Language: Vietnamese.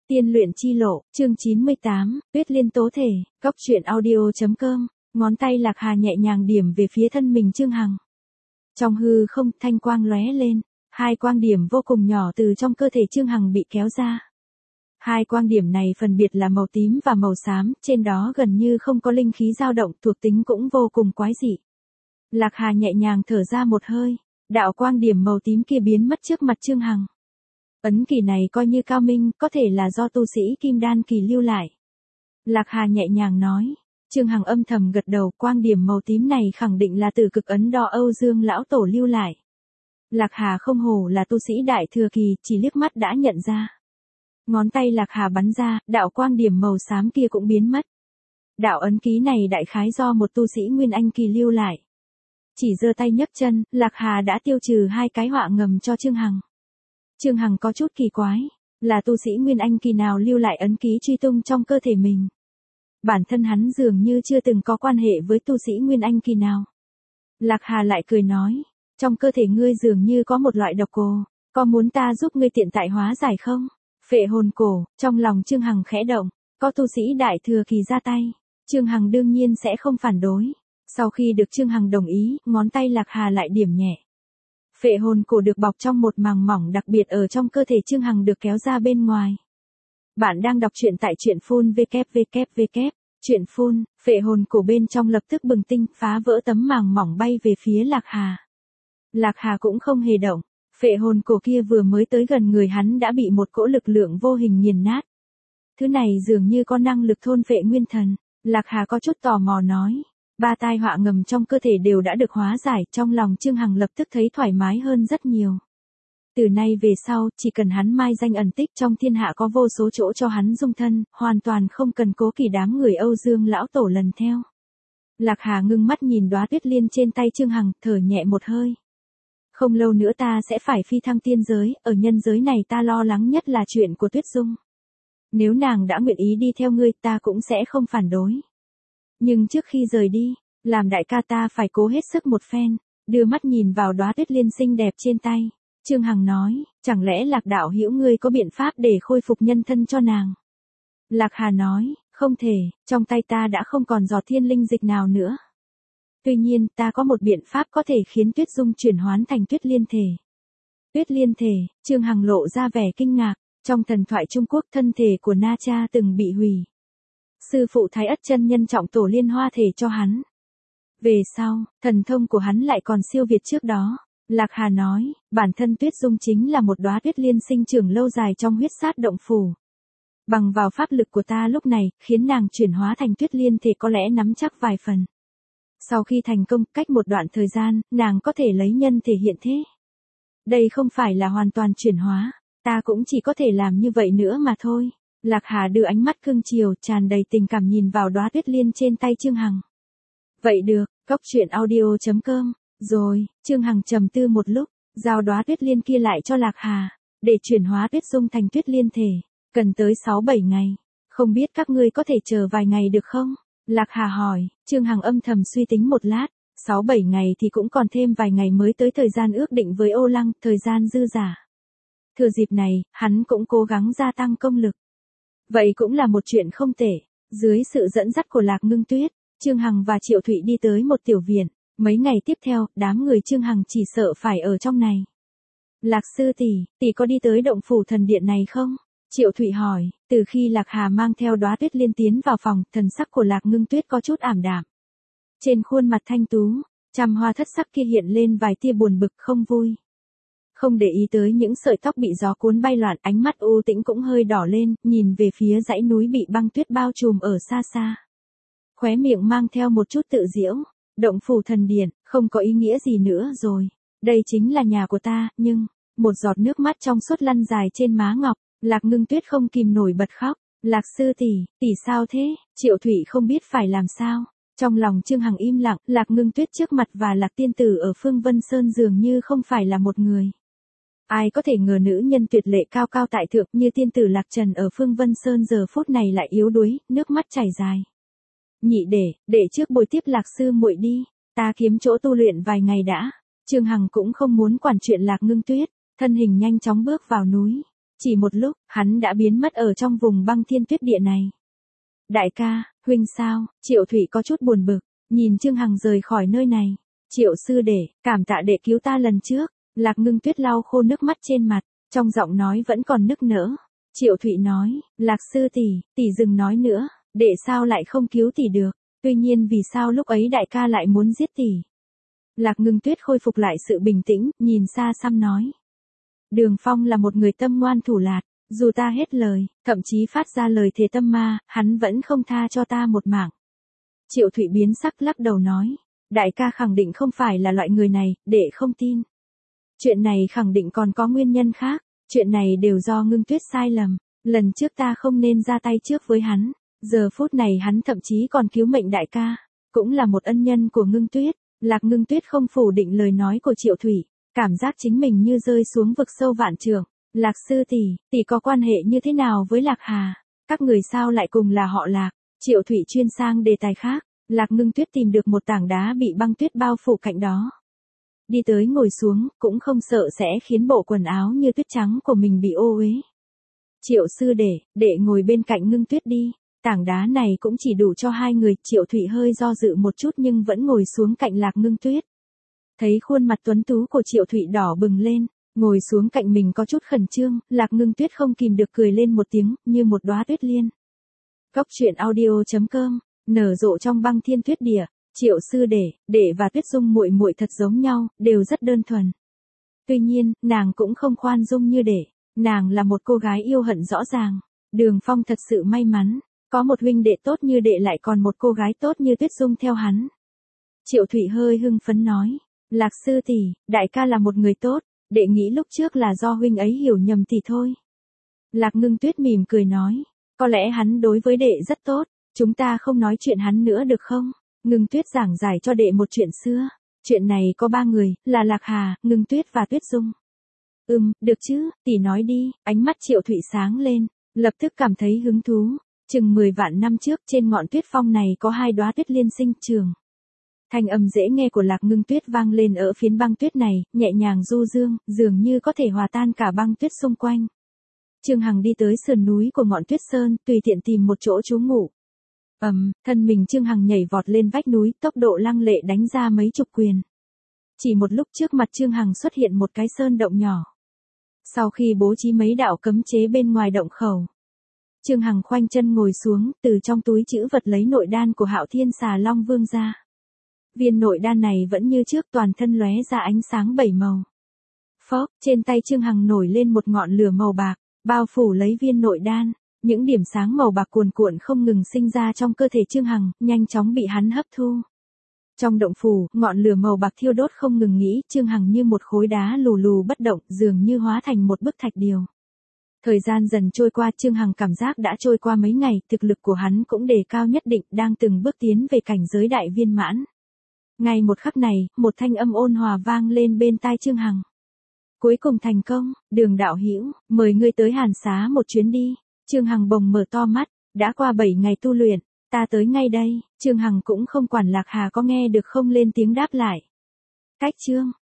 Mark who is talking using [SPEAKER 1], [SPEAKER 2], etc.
[SPEAKER 1] Tiên luyện chi lộ, chương 98, Tuyết Liên tố thể, cốc truyện audio.com, ngón tay Lạc Hà nhẹ nhàng điểm về phía thân mình Trương Hằng. Trong hư không, thanh quang lóe lên, hai quang điểm vô cùng nhỏ từ trong cơ thể Trương Hằng bị kéo ra. Hai quang điểm này phân biệt là màu tím và màu xám, trên đó gần như không có linh khí dao động, thuộc tính cũng vô cùng quái dị. Lạc Hà nhẹ nhàng thở ra một hơi, đạo quang điểm màu tím kia biến mất trước mặt Trương Hằng. Ấn kỳ này coi như cao minh, có thể là do tu sĩ Kim Đan kỳ lưu lại. Lạc Hà nhẹ nhàng nói. Trương Hằng âm thầm gật đầu, quang điểm màu tím này khẳng định là từ cực ấn đo Âu Dương lão tổ lưu lại. Lạc Hà không hổ là tu sĩ đại thừa kỳ, chỉ liếc mắt đã nhận ra. Ngón tay Lạc Hà bắn ra, đạo quang điểm màu xám kia cũng biến mất. Đạo ấn ký này đại khái do một tu sĩ Nguyên Anh kỳ lưu lại. Chỉ giơ tay nhấc chân, Lạc Hà đã tiêu trừ hai cái họa ngầm cho Trương Hằng. Trương Hằng có chút kỳ quái, là tu sĩ Nguyên Anh kỳ nào lưu lại ấn ký truy tung trong cơ thể mình. Bản thân hắn dường như chưa từng có quan hệ với tu sĩ Nguyên Anh kỳ nào. Lạc Hà lại cười nói, trong cơ thể ngươi dường như có một loại độc cổ, có muốn ta giúp ngươi tiện tại hóa giải không? Phệ hồn cổ, trong lòng Trương Hằng khẽ động, có tu sĩ đại thừa kỳ ra tay, Trương Hằng đương nhiên sẽ không phản đối. Sau khi được Trương Hằng đồng ý, ngón tay Lạc Hà lại điểm nhẹ. Phệ hồn cổ được bọc trong một màng mỏng đặc biệt ở trong cơ thể Trương Hằng được kéo ra bên ngoài. Bạn đang đọc truyện tại truyện phun www. Truyện phun, phệ hồn cổ bên trong lập tức bừng tinh, phá vỡ tấm màng mỏng bay về phía Lạc Hà. Lạc Hà cũng không hề động, phệ hồn cổ kia vừa mới tới gần người hắn đã bị một cỗ lực lượng vô hình nghiền nát. Thứ này dường như có năng lực thôn phệ nguyên thần. Lạc Hà có chút tò mò nói. Ba tai họa ngầm trong cơ thể đều đã được hóa giải, trong lòng Trương Hằng lập tức thấy thoải mái hơn rất nhiều. Từ nay về sau, chỉ cần hắn mai danh ẩn tích trong thiên hạ có vô số chỗ cho hắn dung thân, hoàn toàn không cần cố kỳ đám người Âu Dương lão tổ lần theo. Lạc Hà ngưng mắt nhìn đóa tuyết liên trên tay Trương Hằng, thở nhẹ một hơi. Không lâu nữa ta sẽ phải phi thăng tiên giới, ở nhân giới này ta lo lắng nhất là chuyện của Tuyết Dung. Nếu nàng đã nguyện ý đi theo ngươi, ta cũng sẽ không phản đối. Nhưng trước khi rời đi, làm đại ca ta phải cố hết sức một phen, đưa mắt nhìn vào đóa tuyết liên xinh đẹp trên tay. Trương Hằng nói, chẳng lẽ Lạc đạo hữu ngươi có biện pháp để khôi phục nhân thân cho nàng? Lạc Hà nói, không thể, trong tay ta đã không còn giọt thiên linh dịch nào nữa. Tuy nhiên, ta có một biện pháp có thể khiến Tuyết Dung chuyển hoán thành tuyết liên thể. Tuyết liên thể, Trương Hằng lộ ra vẻ kinh ngạc, trong thần thoại Trung Quốc thân thể của Na Cha từng bị hủy. Sư phụ Thái Ất chân nhân trọng tổ liên hoa thể cho hắn. Về sau, thần thông của hắn lại còn siêu việt trước đó. Lạc Hà nói, bản thân Tuyết Dung chính là một đóa tuyết liên sinh trưởng lâu dài trong huyết sát động phủ. Bằng vào pháp lực của ta lúc này, khiến nàng chuyển hóa thành tuyết liên thể có lẽ nắm chắc vài phần. Sau khi thành công, cách một đoạn thời gian, nàng có thể lấy nhân thể hiện thế. Đây không phải là hoàn toàn chuyển hóa, ta cũng chỉ có thể làm như vậy nữa mà thôi. Lạc Hà đưa ánh mắt cưng chiều, tràn đầy tình cảm nhìn vào đóa tuyết liên trên tay Trương Hằng. Vậy được, cốc truyện audio.com. Rồi, Trương Hằng trầm tư một lúc, giao đóa tuyết liên kia lại cho Lạc Hà, để chuyển hóa Tuyết Dung thành tuyết liên thể, cần tới 6-7 ngày. Không biết các ngươi có thể chờ vài ngày được không? Lạc Hà hỏi. Trương Hằng âm thầm suy tính một lát, 6-7 ngày thì cũng còn thêm vài ngày mới tới thời gian ước định với Ô Lăng, thời gian dư dả. Thừa dịp này, hắn cũng cố gắng gia tăng công lực. Vậy cũng là một chuyện không tệ. Dưới sự dẫn dắt của Lạc Ngưng Tuyết, Trương Hằng và Triệu Thụy đi tới một tiểu viện. Mấy ngày tiếp theo, đám người Trương Hằng chỉ sợ phải ở trong này. Lạc sư tỷ có đi tới động phủ thần điện này không? Triệu Thụy hỏi. Từ khi Lạc Hà mang theo đóa tuyết liên tiến vào phòng, thần sắc của Lạc Ngưng Tuyết có chút ảm đạm. Trên khuôn mặt thanh tú, trăm hoa thất sắc kia hiện lên vài tia buồn bực không vui. Không để ý tới những sợi tóc bị gió cuốn bay loạn, ánh mắt u tĩnh cũng hơi đỏ lên, nhìn về phía dãy núi bị băng tuyết bao trùm ở xa xa. Khóe miệng mang theo một chút tự giễu. Động phủ thần điện, không có ý nghĩa gì nữa rồi. Đây chính là nhà của ta, nhưng, một giọt nước mắt trong suốt lăn dài trên má ngọc, Lạc Ngưng Tuyết không kìm nổi bật khóc. Lạc sư tỷ sao thế? Triệu Thụy không biết phải làm sao. Trong lòng Trương Hằng im lặng, Lạc Ngưng Tuyết trước mặt và Lạc tiên tử ở Phương Vân Sơn dường như không phải là một người. Ai có thể ngờ nữ nhân tuyệt lệ cao cao tại thượng như tiên tử Lạc Trần ở Phương Vân Sơn giờ phút này lại yếu đuối, nước mắt chảy dài. Nhị để trước bồi tiếp Lạc sư muội đi, ta kiếm chỗ tu luyện vài ngày đã. Trương Hằng cũng không muốn quản chuyện Lạc Ngưng Tuyết, thân hình nhanh chóng bước vào núi. Chỉ một lúc, hắn đã biến mất ở trong vùng băng thiên tuyết địa này. Đại ca, huynh sao? Triệu Thụy có chút buồn bực, nhìn Trương Hằng rời khỏi nơi này. Triệu sư đệ, cảm tạ đệ cứu ta lần trước. Lạc Ngưng Tuyết lau khô nước mắt trên mặt, trong giọng nói vẫn còn nức nở. Triệu Thụy nói, Lạc sư tỷ đừng nói nữa, đệ sao lại không cứu tỷ được, tuy nhiên vì sao lúc ấy đại ca lại muốn giết tỷ. Lạc Ngưng Tuyết khôi phục lại sự bình tĩnh, nhìn xa xăm nói. Đường Phong là một người tâm ngoan thủ lạt, dù ta hết lời, thậm chí phát ra lời thề tâm ma, hắn vẫn không tha cho ta một mạng. Triệu Thụy biến sắc lắc đầu nói, đại ca khẳng định không phải là loại người này, đệ không tin. Chuyện này khẳng định còn có nguyên nhân khác, chuyện này đều do Ngưng Tuyết sai lầm, lần trước ta không nên ra tay trước với hắn, giờ phút này hắn thậm chí còn cứu mệnh đại ca, cũng là một ân nhân của Ngưng Tuyết. Lạc Ngưng Tuyết không phủ định lời nói của Triệu Thụy, cảm giác chính mình như rơi xuống vực sâu vạn trượng. Lạc sư tỷ có quan hệ như thế nào với Lạc Hà? Các người sao lại cùng là họ Lạc? Triệu Thụy chuyên sang đề tài khác, Lạc Ngưng Tuyết tìm được một tảng đá bị băng tuyết bao phủ cạnh đó. Đi tới ngồi xuống, cũng không sợ sẽ khiến bộ quần áo như tuyết trắng của mình bị ô uế. Triệu sư đệ ngồi bên cạnh Ngưng Tuyết đi, tảng đá này cũng chỉ đủ cho hai người. Triệu Thụy hơi do dự một chút nhưng vẫn ngồi xuống cạnh Lạc Ngưng Tuyết. Thấy khuôn mặt tuấn tú của Triệu Thụy đỏ bừng lên, ngồi xuống cạnh mình có chút khẩn trương, Lạc Ngưng Tuyết không kìm được cười lên một tiếng, như một đóa tuyết liên. Góc truyện audio.com, nở rộ trong băng thiên tuyết địa. Triệu sư đệ và Tuyết Dung muội muội thật giống nhau, đều rất đơn thuần. Tuy nhiên, nàng cũng không khoan dung như đệ, nàng là một cô gái yêu hận rõ ràng. Đường Phong thật sự may mắn, có một huynh đệ tốt như đệ lại còn một cô gái tốt như Tuyết Dung theo hắn. Triệu Thụy hơi hưng phấn nói, Lạc sư tỷ, đại ca là một người tốt, đệ nghĩ lúc trước là do huynh ấy hiểu nhầm tỷ thôi. Lạc Ngưng Tuyết mỉm cười nói, có lẽ hắn đối với đệ rất tốt, chúng ta không nói chuyện hắn nữa được không? Ngưng Tuyết giảng giải cho đệ một chuyện xưa. Chuyện này có 3 người, là Lạc Hà, Ngưng Tuyết và Tuyết Dung. Được chứ, tỷ nói đi. Ánh mắt Triệu Thụy sáng lên, lập tức cảm thấy hứng thú. Chừng 10 vạn năm trước, trên ngọn tuyết phong này có 2 đóa tuyết liên sinh trường. Thanh âm dễ nghe của Lạc Ngưng Tuyết vang lên ở phiến băng tuyết này, nhẹ nhàng du dương, dường như có thể hòa tan cả băng tuyết xung quanh. Trương Hằng đi tới sườn núi của ngọn tuyết sơn, tùy tiện tìm một chỗ trú ngụ. Thân mình Trương Hằng nhảy vọt lên vách núi, tốc độ lăng lệ đánh ra mấy chục quyền. Chỉ một lúc trước mặt Trương Hằng xuất hiện một cái sơn động nhỏ. Sau khi bố trí mấy đạo cấm chế bên ngoài động khẩu, Trương Hằng khoanh chân ngồi xuống, từ trong túi trữ vật lấy nội đan của Hạo Thiên Xà Long Vương ra. Viên nội đan này vẫn như trước, toàn thân lóe ra ánh sáng 7 màu. Phốc, trên tay Trương Hằng nổi lên một ngọn lửa màu bạc, bao phủ lấy viên nội đan. Những điểm sáng màu bạc cuồn cuộn không ngừng sinh ra trong cơ thể Trương Hằng, nhanh chóng bị hắn hấp thu. Trong động phủ, ngọn lửa màu bạc thiêu đốt không ngừng nghỉ, Trương Hằng như một khối đá lù lù bất động, dường như hóa thành một bức thạch điêu. Thời gian dần trôi qua, Trương Hằng cảm giác đã trôi qua mấy ngày, thực lực của hắn cũng đề cao nhất định, đang từng bước tiến về cảnh giới đại viên mãn. Ngay một khắc này, một thanh âm ôn hòa vang lên bên tai Trương Hằng. Cuối cùng thành công, Đường đạo hữu, mời ngươi tới Hàn Xá một chuyến đi. Trương Hằng bỗng mở to mắt, đã qua 7 ngày tu luyện, ta tới ngay đây. Trương Hằng cũng không quản Lạc Hà có nghe được không, lên tiếng đáp lại. Cách chương